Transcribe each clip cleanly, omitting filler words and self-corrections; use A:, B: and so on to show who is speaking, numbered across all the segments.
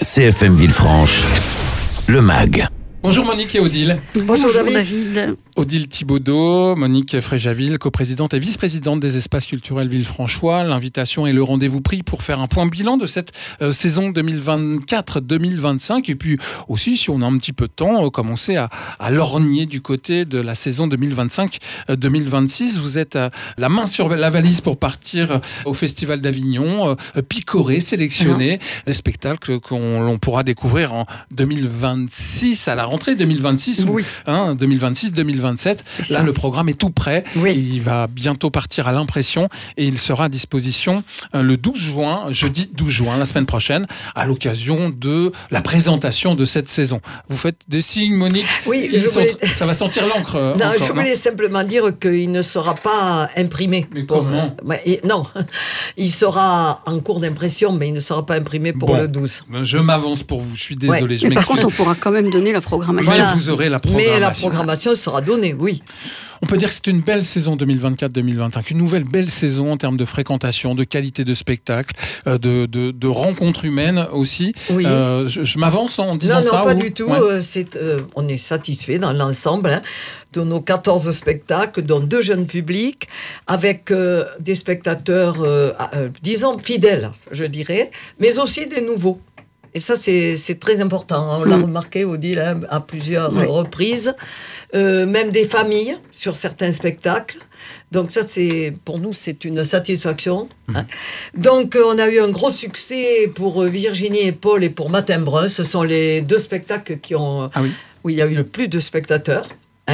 A: CFM Villefranche, le MAG.
B: Bonjour Monique et Odile.
C: Bonjour David.
B: Odile Thibaudeau, Monique Fréjaville, coprésidente et vice-présidente des espaces culturels Villefranchois. L'invitation est le rendez-vous pris pour faire un point bilan de cette saison 2024-2025. Et puis aussi, si on a un petit peu de temps, commencer à lorgner du côté de la saison 2025-2026. Vous êtes la main sur la valise pour partir au Festival d'Avignon, picorer, sélectionner des spectacles qu'on pourra découvrir en 2026 à la rentrée 2026
C: oui.
B: 2026-2027. Là, le programme est tout prêt.
C: Oui.
B: Il va bientôt partir à l'impression et il sera à disposition le 12 juin, jeudi 12 juin, la semaine prochaine, à l'occasion de la présentation de cette saison. Vous faites des signes, Monique?
C: Oui,
B: ça va sentir l'encre.
C: Je voulais simplement dire qu'il ne sera pas imprimé.
B: Mais comment?
C: Non, il sera en cours d'impression, mais il ne sera pas imprimé pour le 12.
B: Je m'avance pour vous, je suis désolé.
D: Mais par contre, on pourra quand même donner la programmation.
B: Voilà. Vous aurez la programmation.
C: Mais la programmation sera donnée, oui.
B: On peut dire que c'est une belle saison 2024-2025, une nouvelle belle saison en termes de fréquentation, de qualité de spectacle, de rencontres humaines aussi. Oui. Je m'avance en disant ça.
C: Non, pas du tout. Ouais. On est satisfait dans l'ensemble de nos 14 spectacles, dont 2 jeunes publics, avec des spectateurs, disons, fidèles, je dirais, mais aussi des nouveaux. Et ça, c'est très important. On l'a remarqué, Odile, à plusieurs reprises. Même des familles sur certains spectacles. Donc ça, pour nous, c'est une satisfaction. Donc, on a eu un gros succès pour Virginie et Paul et pour Matin Brun. Ce sont les 2 spectacles où il y a eu le plus de spectateurs.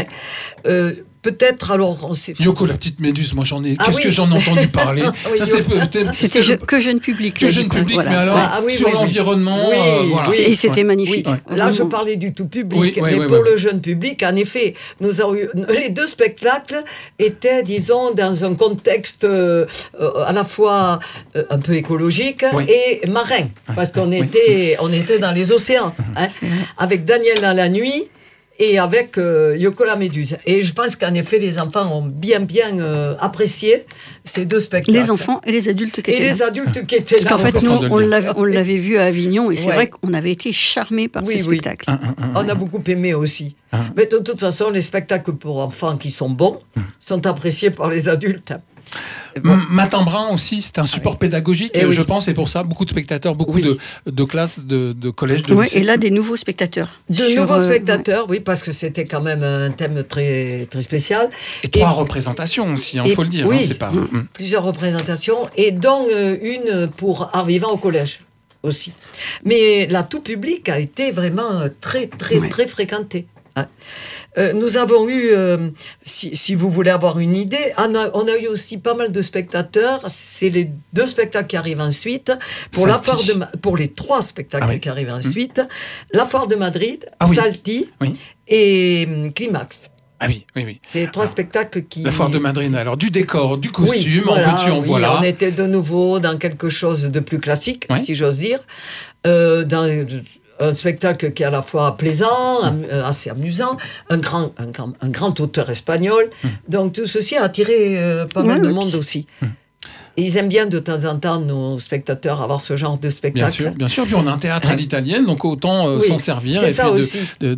C: Peut-être, alors...
B: Yoko, la petite méduse, moi que j'en ai entendu parler.
C: Oui,
B: ça,
D: c'était que jeune public.
B: Que jeune public, voilà. Mais alors, sur l'environnement...
D: voilà. Et c'était magnifique.
C: Oui. Là, je parlais du tout public. Mais pour le jeune public, en effet, nous avons eu... Les 2 spectacles étaient, disons, dans un contexte à la fois un peu écologique et marin. Parce qu'on était dans les océans. Avec Daniel dans la nuit... et avec Yoko la Méduse. Et je pense qu'en effet, les enfants ont bien apprécié ces 2 spectacles.
D: Les enfants et les adultes qui étaient là.
C: Et les adultes qui étaient là.
D: Parce qu'en fait, nous, on l'avait vu à Avignon, et c'est vrai qu'on avait été charmés par ce spectacle.
C: On a beaucoup aimé aussi. Mais de toute façon, les spectacles pour enfants qui sont bons sont appréciés par les adultes.
B: Bon. Matin Brun aussi, c'est un support pédagogique, je pense, et pour ça, beaucoup de spectateurs, beaucoup de classes, de collèges, de lycées.
D: Et là, des nouveaux spectateurs.
C: Nouveaux spectateurs, oui, parce que c'était quand même un thème très, très spécial.
B: Et 3 représentations aussi, il faut le dire.
C: Oui,
B: c'est pas...
C: plusieurs représentations, et dont une pour Art Vivant au collège aussi. Mais là, tout public a été vraiment très, très, très fréquenté. Nous avons eu, si vous voulez avoir une idée, on a eu aussi pas mal de spectateurs. C'est les 2 spectacles qui arrivent ensuite. Pour les 3 spectacles qui arrivent ensuite, la Foire de Madrid, Salty et Climax.
B: Ah oui.
C: C'est 3 spectacles qui...
B: La Foire de Madrid, alors du décor, du costume, en veux-tu, en voilà.
C: On était de nouveau dans quelque chose de plus classique, si j'ose dire. Dans un spectacle qui est à la fois plaisant, assez amusant, un grand auteur espagnol. Donc tout ceci a attiré pas mal de monde aussi. Et ils aiment bien de temps en temps, nos spectateurs, avoir ce genre de spectacle.
B: Bien sûr. Puis on a un théâtre à l'italienne, donc autant s'en servir.
C: C'est ça aussi.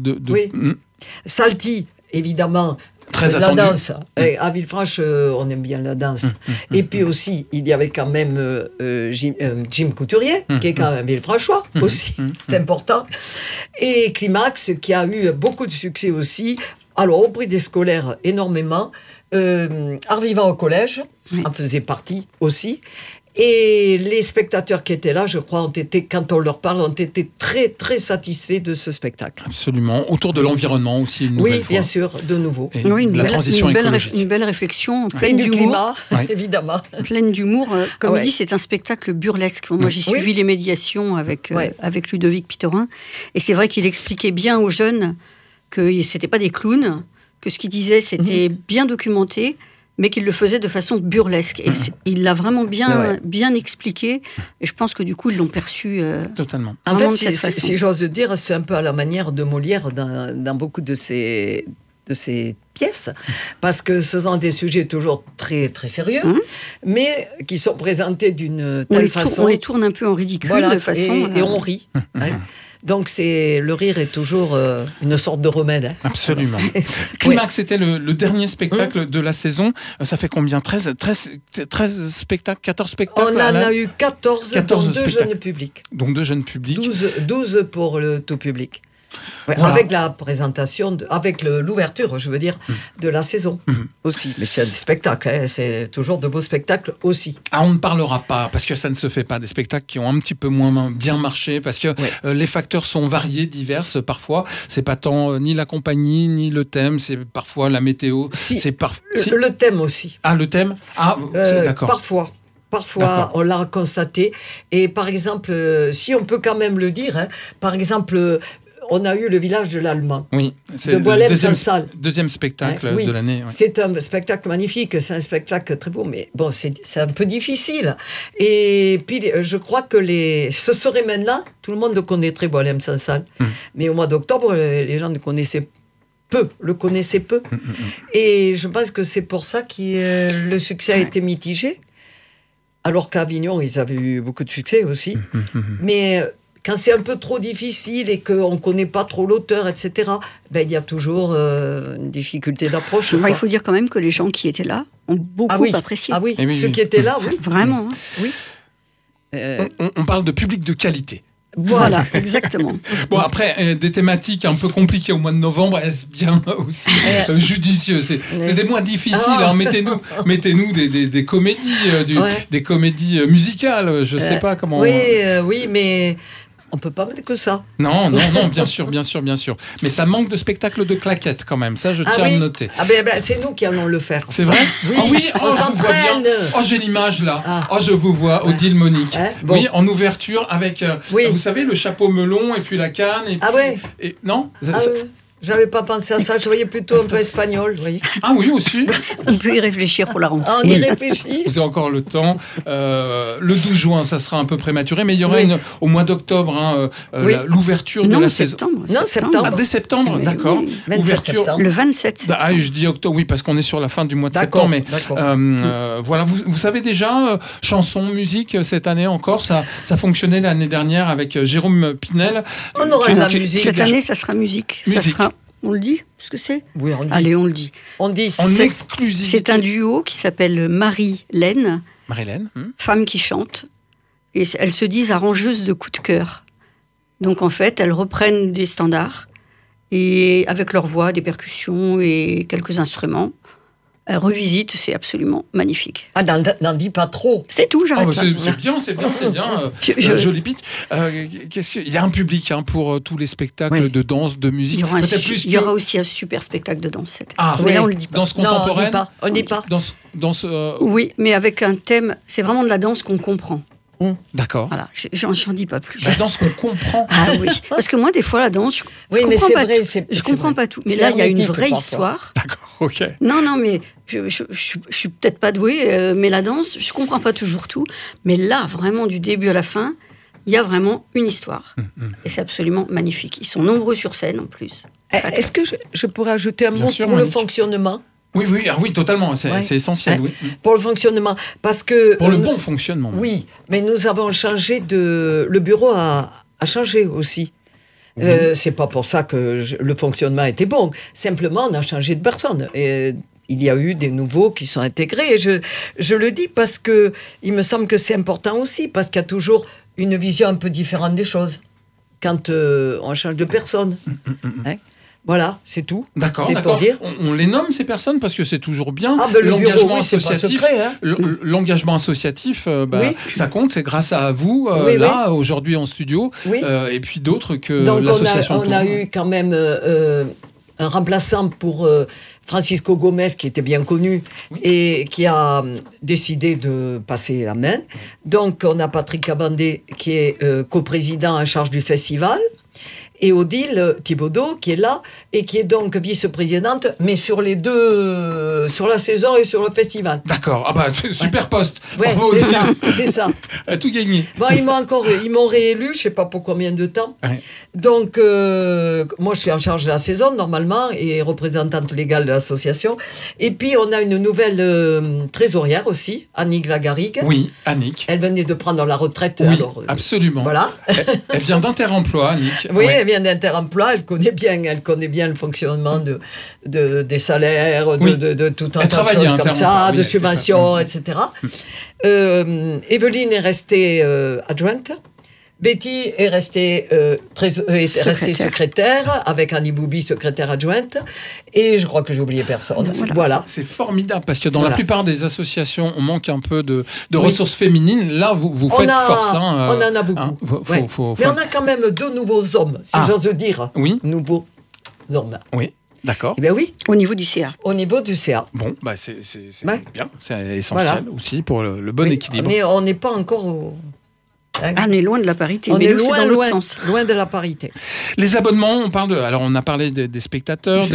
C: Salty, évidemment...
B: Très attendu.
C: La danse. À Villefranche, on aime bien la danse. Et puis aussi, il y avait quand même Jim Couturier, qui est quand même Villefranchois aussi. C'est important. Et Climax, qui a eu beaucoup de succès aussi. Alors, au prix des scolaires, énormément. Art Vivant au collège en faisait partie aussi. Et les spectateurs qui étaient là, je crois, quand on leur parle, ont été très, très satisfaits de ce spectacle.
B: Absolument. Autour de l'environnement aussi, une nouvelle fois.
C: Oui, bien sûr, de nouveau.
B: La transition écologique.
D: Une belle réflexion,
C: pleine d'humour. Évidemment.
D: Pleine d'humour. Comme il dit, c'est un spectacle burlesque. Moi, j'ai suivi les médiations avec Ludovic Pitorin. Et c'est vrai qu'il expliquait bien aux jeunes que ce n'étaient pas des clowns, que ce qu'il disait, c'était bien documenté, mais qu'il le faisait de façon burlesque. Et il l'a vraiment bien expliqué, et je pense que du coup, ils l'ont perçu
B: totalement.
C: En fait, si j'ose dire, c'est un peu à la manière de Molière dans beaucoup de ses ces pièces, parce que ce sont des sujets toujours très, très sérieux, mais qui sont présentés d'une telle façon...
D: On les tourne un peu en ridicule, de façon...
C: Et on rit. Donc, le rire est toujours une sorte de remède.
B: Absolument. Climax, c'était le dernier spectacle de la saison. Ça fait combien ? 13 spectacles, 14 spectacles?
C: On en a eu 14 dont 2 jeunes publics.
B: Donc 2 jeunes publics.
C: 12 pour le tout public. Ouais, voilà. Avec la présentation, avec l'ouverture, je veux dire, de la saison aussi. Mais c'est des spectacles, c'est toujours de beaux spectacles aussi.
B: Ah, on ne parlera pas, parce que ça ne se fait pas, des spectacles qui ont un petit peu moins bien marché, parce que les facteurs sont variés, divers parfois. C'est pas tant ni la compagnie, ni le thème, c'est parfois la météo.
C: Le thème aussi.
B: Ah, le thème ? Ah, d'accord.
C: Parfois, on l'a constaté. Et par exemple, si on peut quand même le dire, par exemple... On a eu le village de l'Allemand.
B: Oui, c'est
C: de Boilem-Sansal.
B: Deuxième spectacle de l'année. Ouais.
C: C'est un spectacle magnifique, c'est un spectacle très beau, mais bon, c'est un peu difficile. Et puis, je crois que ce serait maintenant, tout le monde le connaîtrait, Boilem-Sansal. Mais au mois d'octobre, les gens le connaissaient peu. Et je pense que c'est pour ça que le succès a été mitigé. Alors qu'à Avignon, ils avaient eu beaucoup de succès aussi. Mais... quand c'est un peu trop difficile et qu'on ne connaît pas trop l'auteur, etc., il y a toujours une difficulté d'approche.
D: Il faut dire quand même que les gens qui étaient là ont beaucoup apprécié.
C: Ah oui, ceux qui étaient là, oui.
D: Vraiment. Oui.
B: On parle de public de qualité.
D: Voilà, exactement.
B: Bon, après, des thématiques un peu compliquées au mois de novembre, est-ce bien aussi judicieux? C'est des mois difficiles. Mettez-nous des comédies, des comédies musicales. Je ne sais pas comment...
C: Oui, mais... on ne peut pas mettre que ça.
B: Non, bien sûr. Mais ça manque de spectacles de claquettes quand même. Ça, je tiens à le noter.
C: Ah ben, c'est nous qui allons le faire.
B: C'est vrai?
C: Oui,
B: je vous vois bien. J'ai l'image là. Je vous vois, Odile Monique. Oui, en ouverture avec, vous savez, le chapeau melon et puis la canne. Et non?
C: J'avais pas pensé à ça, je voyais plutôt un peu espagnol, vous voyez.
B: Ah oui, aussi.
D: On peut y réfléchir pour la rentrée.
C: On y réfléchit.
B: Vous avez encore le temps. Le 12 juin, ça sera un peu prématuré, mais il y aura au mois d'octobre l'ouverture de la saison.
C: Septembre.
B: Dès septembre, d'accord.
C: Ouverture.
D: Le 27 septembre.
B: Je dis octobre, oui, parce qu'on est sur la fin du mois de septembre. Mais voilà, vous savez déjà, chansons, musique, cette année encore, ça fonctionnait l'année dernière avec Jérôme Pinel.
C: On aura de la musique.
D: Cette année, ça sera musique. Ça sera... On le dit, ce que c'est?
C: Oui, on le dit.
D: Allez, on le dit.
C: On dit
B: en exclusivité.
D: C'est un duo qui s'appelle Marie-Laine.
B: Marie-Laine.
D: Femme qui chante. Et elles se disent arrangeuses de coups de cœur. Donc, en fait, elles reprennent des standards et avec leur voix, des percussions et quelques instruments. Elles revisitent, c'est absolument magnifique.
C: N'en dis pas trop.
D: C'est tout, j'arrête là.
B: C'est bien. Joli pitch. Il y a un public pour tous les spectacles de danse, de musique.
D: Il y aura aussi un super spectacle de danse cette année. Mais là, on le dit pas.
B: Danse contemporaine.
C: On dit pas.
D: Oui, mais avec un thème, c'est vraiment de la danse qu'on comprend.
B: D'accord.
D: Voilà, j'en dis pas plus.
B: La danse qu'on comprend.
D: Ah oui, parce que moi, des fois, la danse, je comprends pas tout. Mais là, il y a une vraie histoire.
B: D'accord, ok.
D: Non, mais je suis peut-être pas douée, mais la danse, je comprends pas toujours tout. Mais là, vraiment, du début à la fin, il y a vraiment une histoire. Et c'est absolument magnifique. Ils sont nombreux sur scène, en plus.
C: Est-ce que je pourrais ajouter un mot pour le fonctionnement ?
B: Oui, totalement, c'est essentiel. Oui.
C: Pour le fonctionnement, parce que...
B: Pour le bon fonctionnement.
C: Oui, mais nous avons changé le bureau a changé aussi. C'est pas pour ça que le fonctionnement était bon. Simplement, on a changé de personne. Et il y a eu des nouveaux qui sont intégrés. Et je le dis parce que il me semble que c'est important aussi, parce qu'il y a toujours une vision un peu différente des choses quand on change de personne. Voilà, c'est tout.
B: D'accord. On les nomme, ces personnes, parce que c'est toujours bien.
C: L'engagement associatif,
B: l'engagement associatif, ça compte. C'est grâce à vous, là, aujourd'hui en studio, et puis d'autres que l'association.
C: Donc, on a eu quand même un remplaçant pour Francisco Gomez, qui était bien connu, et qui a décidé de passer la main. Donc, on a Patrick Cabandé, qui est coprésident en charge du festival. et Odile Thibaudeau, qui est là, et qui est donc vice-présidente, mais sur les deux, sur la saison et sur le festival.
B: D'accord. Ah bah, super poste.
C: Ouais, c'est ça.
B: A tout gagné.
C: Bon, ils m'ont réélu, je sais pas pour combien de temps.
B: Ouais.
C: Donc, moi, je suis en charge de la saison, normalement, et représentante légale de l'association. Et puis, on a une nouvelle trésorière aussi, Annick Lagarrigue.
B: Oui, Annick.
C: Elle venait de prendre la retraite.
B: Oui,
C: alors,
B: absolument.
C: Voilà.
B: Elle vient d'Interemploi, Annick.
C: Oui,
B: Ouais.
C: elle vient d'Interemploi, elle connaît bien le fonctionnement des salaires,
B: Oui.
C: de tout un
B: Elle
C: tas de
B: travaillait
C: choses
B: à
C: comme ça,
B: Interemploi,
C: de
B: oui,
C: subventions, etc. Evelyne est restée adjointe. Betty est restée secrétaire, avec Annie Boubi, secrétaire adjointe, et je crois que j'ai oublié personne. Voilà.
B: C'est formidable, parce que dans la plupart des associations, on manque un peu de ressources féminines. Là, vous faites force.
C: On en a beaucoup. Mais on a quand même 2 nouveaux hommes, si j'ose dire.
B: Oui.
C: Nouveaux hommes.
B: Oui, d'accord.
C: Eh bien oui.
D: Au niveau du CA.
C: Au niveau du CA.
B: Bon, bah c'est
C: Ouais.
B: bien, c'est essentiel aussi pour le bon équilibre.
C: Mais on n'est pas encore au...
D: on est loin de la parité,
C: on
D: mais
C: est
D: nous, c'est dans l'autre sens.
C: Loin de la parité.
B: Les abonnements, alors on a parlé des spectateurs,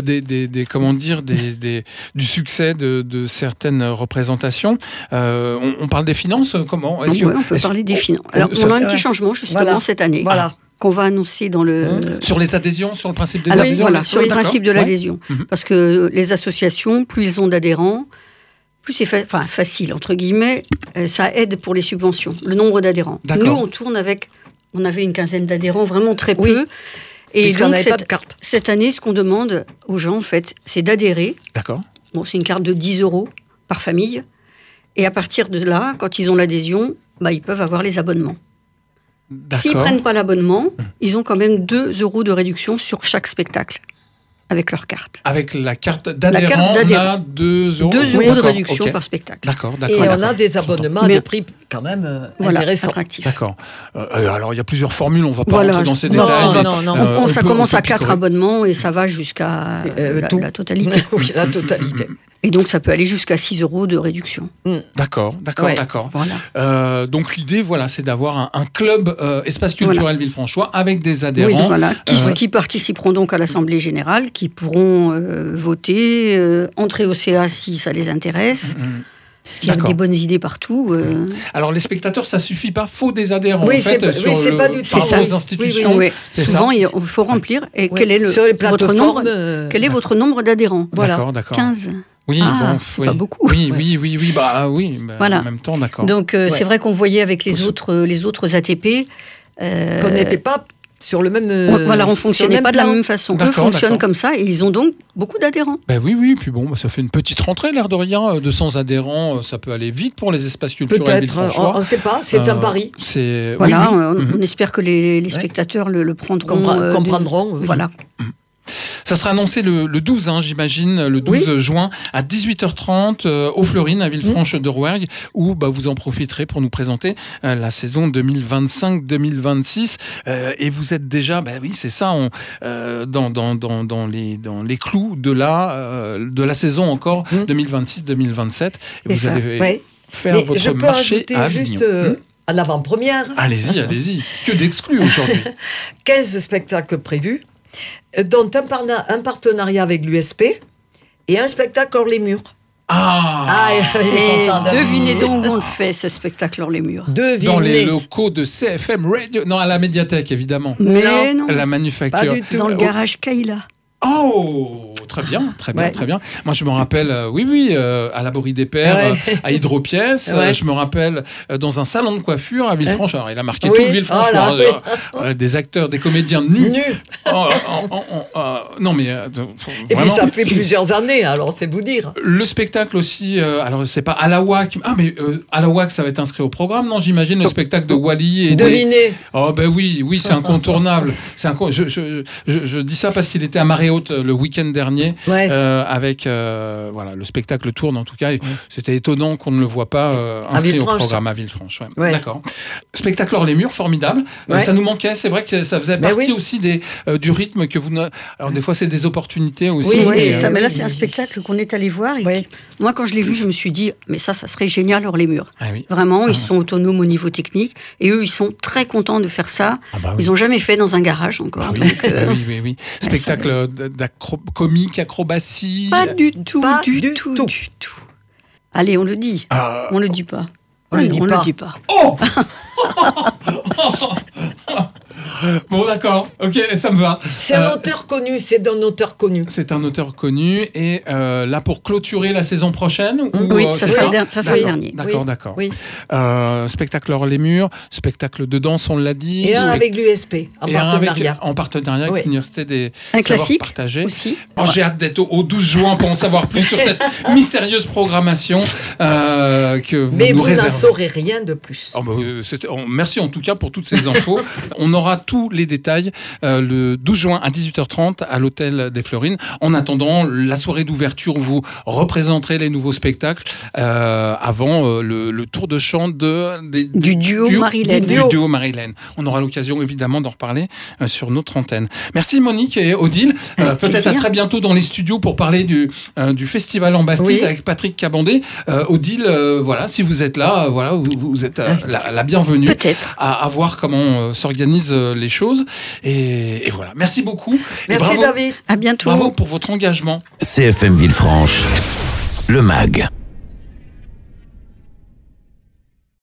B: du succès de certaines représentations. On parle des finances, comment ?
D: On peut parler des finances. Alors, on a un petit changement justement cette année.
C: Voilà.
D: Qu'on va annoncer dans le...
B: Sur les adhésions, sur le principe des
D: adhésions.
B: Oui,
D: voilà, sur le principe de l'adhésion.
B: Ouais.
D: Parce que les associations, plus ils ont d'adhérents, plus c'est facile, entre guillemets, ça aide pour les subventions, le nombre d'adhérents.
B: D'accord.
D: Nous, on avait une quinzaine d'adhérents, vraiment très peu.
C: Oui.
D: Et donc,
C: pas de carte.
D: Cette année, ce qu'on demande aux gens, en fait, c'est d'adhérer.
B: D'accord.
D: Bon, c'est une carte de 10 € par famille. Et à partir de là, quand ils ont l'adhésion, ils peuvent avoir les abonnements.
B: D'accord.
D: S'ils ne prennent pas l'abonnement, ils ont quand même 2 € de réduction sur chaque spectacle, avec leur carte.
B: Avec la carte d'adhérent, on a 2 €.
D: 2 € de réduction par spectacle.
B: D'accord.
C: Et on a des abonnements de prix quand même intéressants.
D: Attractifs.
B: D'accord. Alors, il y a plusieurs formules, on ne va pas rentrer dans ces détails.
C: Non.
D: Ça commence à 4 abonnements et ça va jusqu'à la totalité.
C: Oui, la totalité.
D: Et donc, ça peut aller jusqu'à 6 € de réduction.
B: D'accord.
D: Voilà.
B: Donc, l'idée, c'est d'avoir un club espace culturel Villefranchois avec des adhérents.
D: Qui participeront donc à l'Assemblée Générale, qui pourront voter, entrer au CA si ça les intéresse. Parce qu'il y a des bonnes idées partout.
B: Alors, les spectateurs, ça ne suffit pas. Il faut des adhérents,
C: c'est pas du tout.
B: Par rapport aux institutions.
D: Oui. Souvent, il faut remplir. Et quel est votre nombre Quel est votre nombre d'adhérents ?
B: D'accord.
D: 15.
B: Oui,
D: c'est pas beaucoup.
B: Oui.
D: Voilà.
B: En même temps, d'accord.
D: Donc, c'est vrai qu'on voyait avec les autres ATP...
C: qu'on n'était pas sur le même...
D: on ne fonctionnait pas de la même façon. Eux fonctionnent comme ça et ils ont donc beaucoup d'adhérents.
B: Oui, puis ça fait une petite rentrée, l'air de rien. 200 adhérents, ça peut aller vite pour les espaces culturels Villefranchois.
C: On ne sait pas, c'est un pari.
D: On espère que les spectateurs le prendront.
C: Comprendront.
D: Voilà.
B: Ça sera annoncé le 12, j'imagine, le 12 juin, à 18h30, au Fleurines, à Villefranche-de-Rouergue, où vous en profiterez pour nous présenter la saison 2025-2026. Et vous êtes déjà, c'est ça, dans les clous de la saison encore 2026-2027. Et vous allez faire votre marché à Avignon.
C: À l'avant-première.
B: Allez-y. Que d'exclus aujourd'hui.
C: 15 spectacles prévus, dont un partenariat avec l'USP et un spectacle hors les murs.
D: Devinez donc où on le fait, ce spectacle hors les murs.
B: Dans les locaux de CFM Radio. Non, à la médiathèque, évidemment.
D: Mais non.
B: La manufacture.
C: Pas du tout.
D: Dans le garage Kaila.
B: Oh, très bien. Moi, je me rappelle, à l'Abori des Pères, à Hydropièce. Je me rappelle dans un salon de coiffure à Villefranche. Alors, il a marqué tout le Villefranchois. Des acteurs, des comédiens nus. Non, mais
C: et puis ça fait plusieurs années, alors c'est vous dire.
B: Le spectacle aussi. Alors, c'est pas à la WAC. Mais à la WAC, ça va être inscrit au programme, non ? J'imagine le spectacle de Wally et
C: Devinez.
B: Oui, c'est incontournable. Je dis ça parce qu'il était à Marée marée haute le week-end dernier,
C: Ouais.
B: avec le spectacle tourne en tout cas. C'était étonnant qu'on ne le voit pas inscrit au programme à Villefranche. Ouais.
C: Ouais.
B: D'accord. Spectacle hors les murs, formidable.
C: Ouais.
B: Ça nous manquait. C'est vrai que ça faisait partie aussi du rythme que vous. Alors des fois c'est des opportunités aussi.
D: Oui, c'est ça. Mais là c'est un spectacle qu'on est allé voir. Et moi quand je l'ai vu, je me suis dit mais ça serait génial hors les murs.
B: Ah oui.
D: Vraiment, ils sont autonomes au niveau technique et eux ils sont très contents de faire ça.
B: Ah bah oui.
D: Ils n'ont jamais fait dans un garage encore.
B: Ah oui.
D: Donc,
B: oui. Spectacle comique, acrobatie.
D: Pas du tout. Allez, on le dit. On le dit pas.
C: On le dit
D: le dit pas.
B: Oh. Bon, d'accord. Ok, ça me va.
C: C'est un auteur connu. C'est d'un auteur connu.
B: C'est un auteur connu. Et là, pour clôturer la saison prochaine
D: oui, ça sera le dernier.
B: D'accord.
C: Oui.
B: Spectacle hors les murs, spectacle de danse, on l'a dit.
C: Et un avec l'USP, en partenariat.
B: En partenariat avec l'Université des
D: un
B: Savoirs
D: classique
B: Partagés.
D: Aussi.
B: J'ai hâte d'être au 12 juin pour en savoir plus sur cette mystérieuse programmation que vous
C: Mais
B: nous
C: vous
B: réservez.
C: n'en saurez rien de plus.
B: Merci en tout cas pour toutes ces infos. On aura tous les détails le 12 juin à 18h30 à l'Hôtel des Florines. En attendant, la soirée d'ouverture où vous représenterez les nouveaux spectacles avant le tour de chant
D: du duo Marilène.
B: Du duo Marilène. On aura l'occasion évidemment d'en reparler sur notre antenne. Merci Monique et Odile. Peut-être à très bientôt dans les studios pour parler du Festival en Bastide avec Patrick Cabandé. Odile, si vous êtes là, vous êtes la bienvenue.
D: Peut-être.
B: À voir comment s'organisent les choses. Et voilà. Merci beaucoup.
C: Merci David.
D: À bientôt.
B: Bravo pour votre engagement.
A: CFM Villefranche, le MAG.